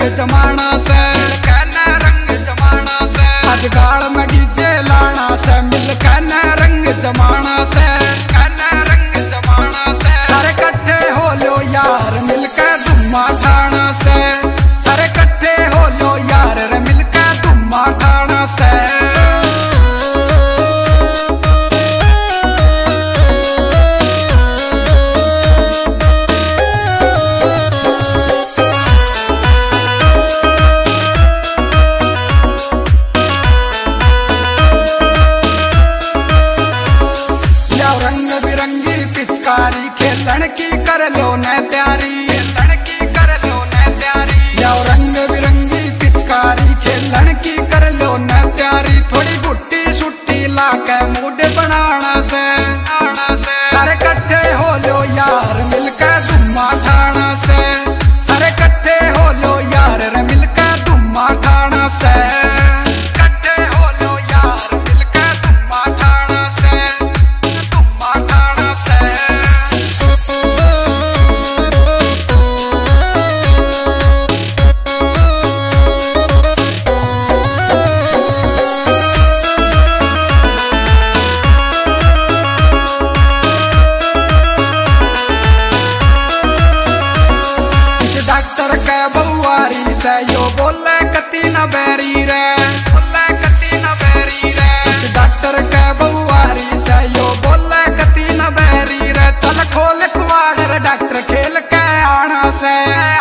जमाना से, कहना रंग जमाना से, आज गाल में डीजे लाना से, मिल कहना रंग जमाना से, कहना रंग जमाना से। सारे कट्ठे हो लो यार मिलकर धुम्मा ठाना से, सारे कट्ठे हो लो यार रे मिलकर धुम्मा ठाना से। रंग बिरंगी पिचकारी खेलन की कर लो न तैयारी, खेलन की कर लो न तैयारी। जाओ रंग बिरंगी पिचकारी खेलन की कर लो न तैयारी। थोड़ी गुट्टी सुट्टी लाके मूड बनाना से, आना से। सारे कट्ठे हो लो यार मिलकर धुम्मा ठाना से, सारे कट्ठे हो लो यार रे मिलकर धुम्मा ठाना से। डॉक्टर के बउआरी से यो बोले कती न बैरी रे, बोले कती न बैरी रे। डॉक्टर के बउआरी से यो बोले कती न बैरी रे। तल खोल कुआड़ रे डॉक्टर खेल के आना से।